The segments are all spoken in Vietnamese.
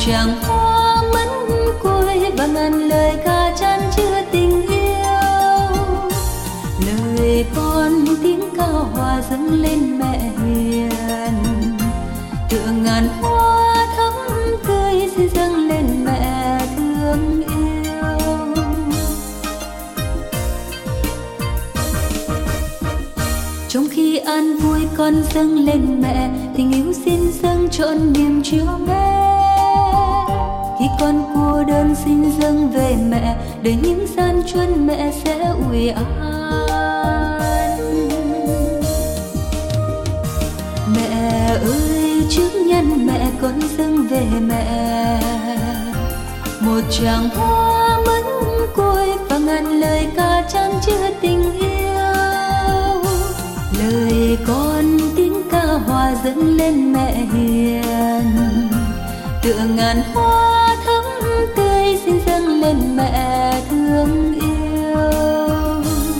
tràng hoa mẫn côi và ngàn lời ca chan chứa tình yêu. Lời con tiếng ca hòa dâng lên mẹ hiền, tựa ngàn hoa thắm tươi xin dâng lên mẹ thương yêu. Trong khi an vui con dâng lên mẹ, tình yêu xin dâng trọn niềm chiều mến. Khi con cô đơn xin dâng về mẹ, đời những gian truân mẹ sẽ ủi an. Mẹ ơi trước nhân mẹ con dâng về mẹ, một tràng hoa mẫn côi và ngàn lời ca chan chứa tình yêu. Lời con tiếng ca hòa dâng lên mẹ hiền, tựa ngàn hoa thắm tươi xin dâng lên mẹ thương yêu.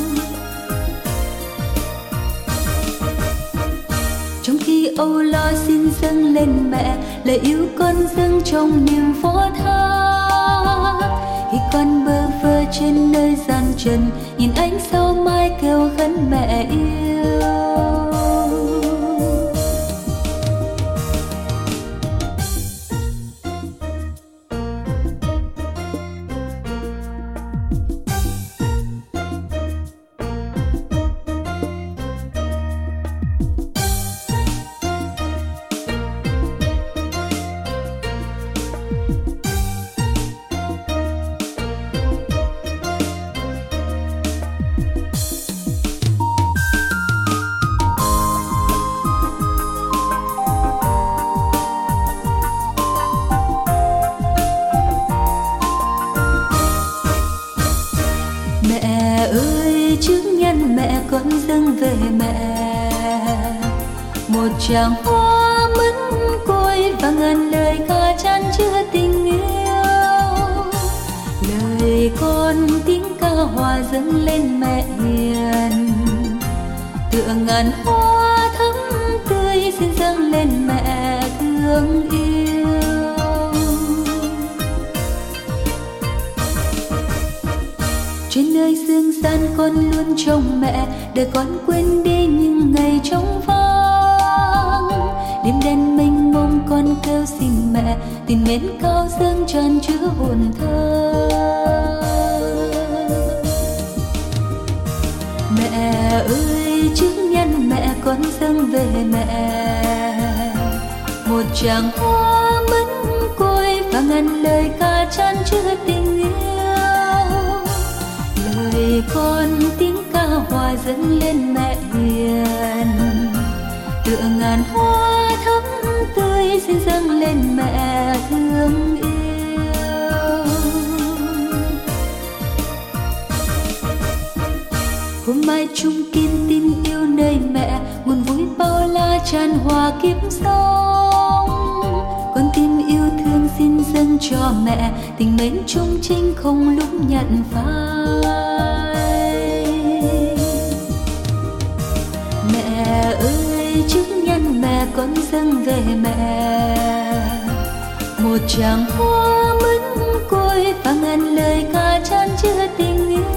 Trong khi âu lo xin dâng lên mẹ, lời yêu con dâng trong niềm phó thác. Khi con bơ vơ trên nơi gian trần, nhìn ánh sao mai kêu khấn mẹ yêu. Mẹ ơi trước nhân mẹ con dâng về mẹ, một tràng hoa mẫn côi và ngàn lời ca chan chứa tình yêu. Lời con tiếng ca hòa dâng lên mẹ hiền, tựa ngàn hoa thắm tươi xin dâng lên mẹ thương yêu. Trên nơi dương gian con luôn trông mẹ, để con quên đi những ngày trống vắng. Đêm đen mênh mông con kêu xin mẹ, tình mến cao dâng tràn chứa hồn thơ. Mẹ ơi trước nhân mẹ con dâng về mẹ, một tràng hoa mẫn côi và ngàn lời ca chan chứa tình yêu. Lời con tiếng ca hòa dâng lên mẹ hiền, tựa ngàn hoa thắm tươi xin dâng lên mẹ thương yêu. Hôm mai chung kiên tin yêu nơi mẹ, nguồn vui bao la tràn hòa kiếp sống. Con tim yêu thương xin dâng cho mẹ, tình mến chung trinh không lúc nhận phai. Mẹ ơi trước nhân mẹ con dâng về mẹ, một tràng hoa mẫn côi và ngàn lời ca chan chứa tình yêu.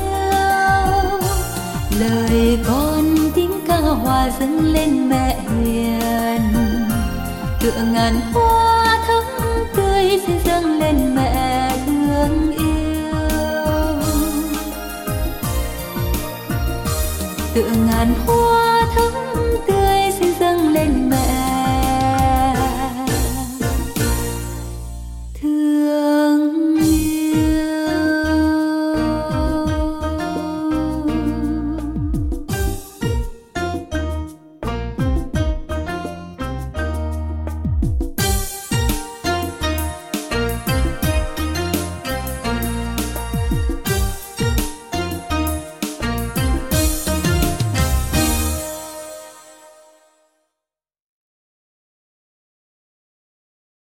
Lời con tiếng ca hòa dâng lên mẹ hiền, tựa ngàn hoa thắm tươi xin dâng lên mẹ thương yêu. Tựa ngàn hoa